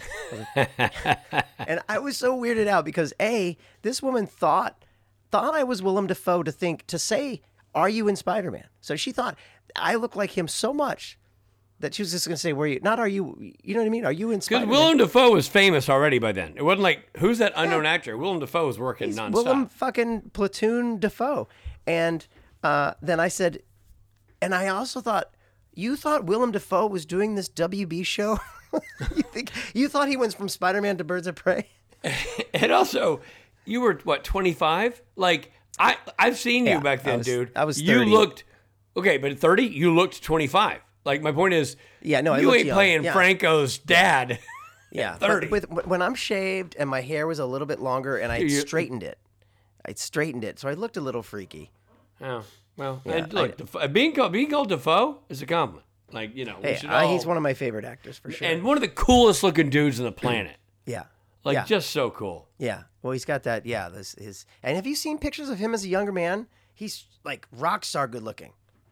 I was- and I was so weirded out because A, this woman thought thought I was Willem Dafoe to think to say, "Are you in Spider-Man?" So she thought I looked like him so much that she was just gonna say, "Were you not? Are you? You know what I mean? Are you in Because Spider-Man?" Willem Dafoe was famous already by then. It wasn't like who's that unknown actor. Willem Dafoe was working nonstop. Willem fucking Platoon Dafoe. And uh, then I said, and I also thought, you thought Willem Dafoe was doing this W B show? you think you thought he went from Spider-Man to Birds of Prey? And also, you were what twenty-five? Like I, I've seen you Yeah, back then, I was- dude. I was You thirty. looked okay, but at thirty, you looked twenty-five. Like my point is, Yeah, no, I you looked ain't young. playing Yeah. Franco's dad. Yeah, thirty. But with, when I'm shaved and my hair was a little bit longer and I You- straightened it, I straightened it, so I looked a little freaky. Oh well, Yeah, and look, Defoe, being called being called Defoe is a compliment. Like you know, we Hey, should I, all- he's one of my favorite actors for sure. and one of the coolest looking dudes on the planet. yeah, Like yeah. just so cool. Yeah. Well, he's got that. Yeah. This his. And have you seen pictures of him as a younger man? He's like rock star good looking.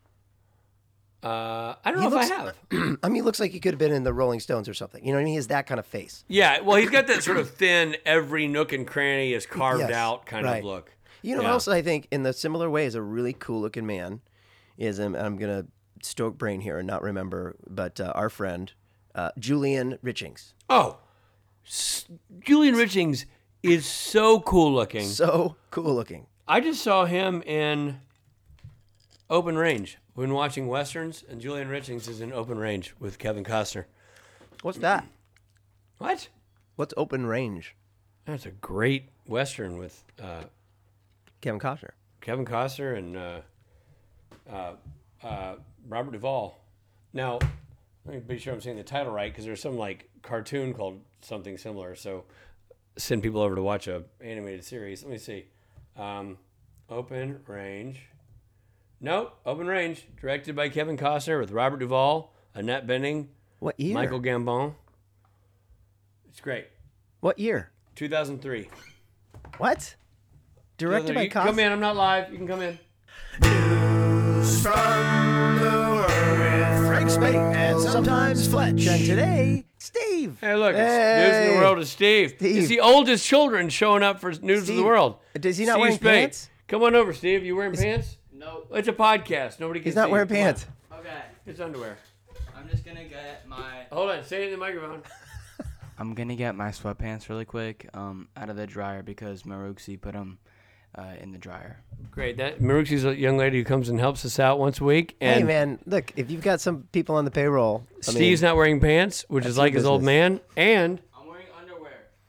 Uh, I don't He know looks- if I have. I mean, he looks like he could have been in the Rolling Stones or something. You know what I mean? He has that kind of face. Yeah, well, he's got that sort of thin, every nook and cranny is carved Yes, out kind right. of look. You know, Yeah. what else I think in the similar way is a really cool looking man is um, I'm gonna stoke brain here and not remember, but uh, our friend uh, Julian Richings. Oh, S- Julian Richings is so cool looking. So cool looking. I just saw him in Open Range when watching westerns, and Julian Richings is in Open Range with Kevin Costner. What's that? What? What's Open Range? That's a great western with uh, Kevin Costner. Kevin Costner and uh, uh, uh, Robert Duvall. Now, let me be sure I'm saying the title right because there's some like cartoon called something similar. So send people over to watch a animated series. Let me see. Um, Open Range. No, Open Range. Directed by Kevin Costner with Robert Duvall, Annette Bening, What year? Michael Gambon. It's great. What year? two thousand three. What? Directed by you can come Costner. in. I'm not live. You can come in. News from the world with Frank Spate and sometimes Fletch. And today, Steve. Hey, look, it's News in Hey. the World of Steve. Steve. It's the oldest children showing up for News of Steve, the World. is he not Steve wearing Spade. pants? Come on over, Steve. You wearing pants? Nope. It's a podcast. Nobody can He's see not wearing you. Come pants. on. Okay. It's underwear. I'm just gonna get my Hold on. Say it in the microphone. I'm gonna get my sweatpants really quick um out of the dryer because Maruxi put them uh, in the dryer. Great. That Maruxi's a young lady who comes and helps us out once a week. And Hey, man, look, if you've got some people on the payroll, I mean, Steve's not wearing pants, which is that's like your his old business. man. And I'm wearing underwear.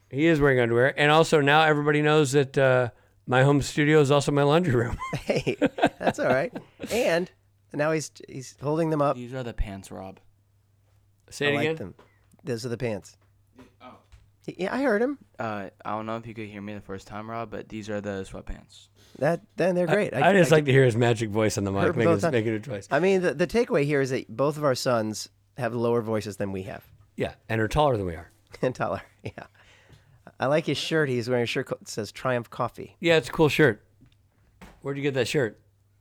He is wearing underwear. And also now everybody knows that uh, my home studio is also my laundry room. Hey, that's all right. And now he's he's holding them up. These are the pants, Rob. Say I it like again. them. Those are the pants. Oh. Yeah, I heard him. Uh, I don't know if you could hear me the first time, Rob, but these are the sweatpants. That then they're great. I, just I like to hear his magic voice on the mic, Heard them making, both on- making it twice. I mean, the, the takeaway here is that both of our sons have lower voices than we have. Yeah, and are taller than we are. And taller. Yeah. I like his shirt. He's wearing a shirt that says Triumph Coffee. Yeah, it's a cool shirt. Where'd you get that shirt?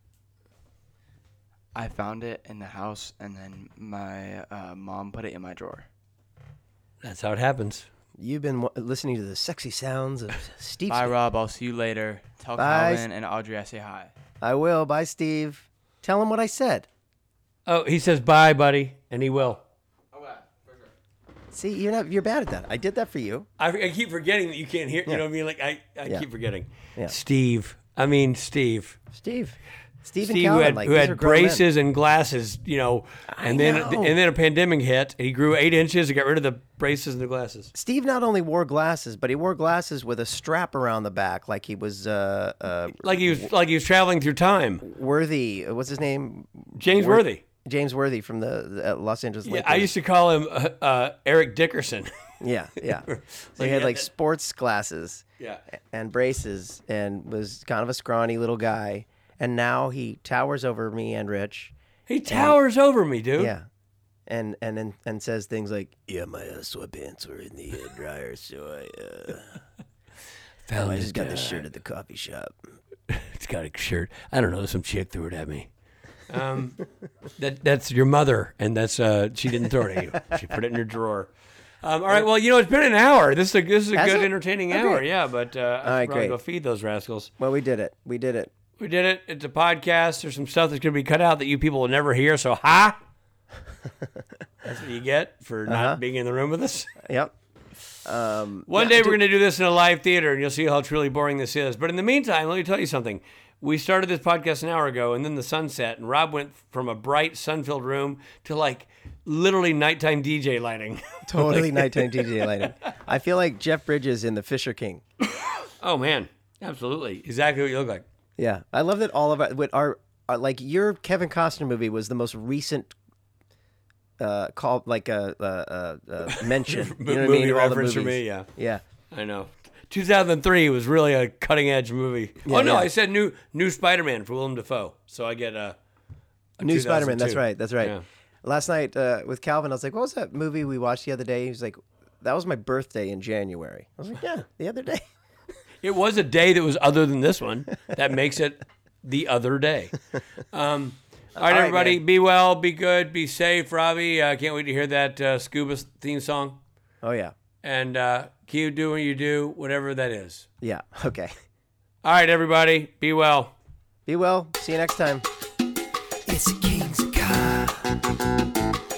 I found it in the house, and then my uh, mom put it in my drawer. That's how it happens. You've been w- listening to the sexy sounds of Steve. Bye, Steve. Rob. I'll see you later. Tell Bye. Calvin and Audrey I say hi. I will. Bye, Steve. Tell him what I said. Oh, he says bye, buddy, and he will. Okay, for sure. See, you're not. You're bad at that. I did that for you. I, I keep forgetting that you can't hear. You Yeah. know what I mean? Like I, I Yeah. keep forgetting. Yeah. Steve. I mean Steve. Steve. Steve and Steve, who Calvin, had, like, who these had are grown men. braces and glasses, you know, and then know. and then a pandemic hit, and he grew eight inches and got rid of the braces and the glasses. Steve not only wore glasses, but he wore glasses with a strap around the back, like he was uh, uh, Like he was like he was traveling through time. Worthy. What's his name? James Wor- Worthy. James Worthy from the, the uh, Los Angeles Yeah, Lakers. I used to call him uh, uh, Eric Dickerson. Yeah, yeah. So he yeah, had like that- sports glasses Yeah. and braces, and was kind of a scrawny little guy. And now he towers over me and Rich. He towers over me, dude. Yeah. And and and, and says things like, "Yeah, my uh, sweatpants were in the uh, dryer, so I uh, Found I just it, got uh, this shirt at the coffee shop." It's got a shirt. I don't know. Some chick threw it at me. Um, that that's your mother, and that's uh, she didn't throw it at you. She put it in your drawer. Um, all right. Well, you know, it's been an hour. This is a this is a Has good, it? entertaining Oh, hour. great. Yeah, but uh, I All right, should probably great. go feed those rascals. Well, we did it. We did it. We did it. It's a podcast. There's some stuff that's going to be cut out that you people will never hear. So, ha! That's what you get for Uh-huh. not being in the room with us. Yep. Um, One yeah, day do- we're going to do this in a live theater, and you'll see how truly boring this is. But in the meantime, let me tell you something. We started this podcast an hour ago, and then the sun set, and Rob went from a bright, sun-filled room to like literally nighttime D J lighting. Totally nighttime D J lighting. I feel like Jeff Bridges in The Fisher King. Oh man, absolutely, exactly what you look like. Yeah, I love that all of our, with our, our like your Kevin Costner movie was the most recent uh call like a uh, uh, uh, mention. You know what I Movie mean? Of all the reference for movies. me, yeah. Yeah. I know. two thousand three was really a cutting edge movie. Yeah, oh no, yeah. I said new new Spider-Man for Willem Dafoe, so I get a, a New Spider-Man. That's two thousand two. right. That's right. Yeah. Last night uh, with Calvin, I was like, "What was that movie we watched the other day?" He was like, "That was my birthday in January." I was like, "Yeah, the other day." It was a day that was other than this one. That makes it the other day. Um, all right, right, everybody, man. be well, be good, be safe. Robbie, I uh, can't wait to hear that uh, scuba theme song. Oh yeah. And uh, Q, do what you do, whatever that is. Yeah. Okay. All right, everybody, be well. Be well. See you next time. It's a king's car.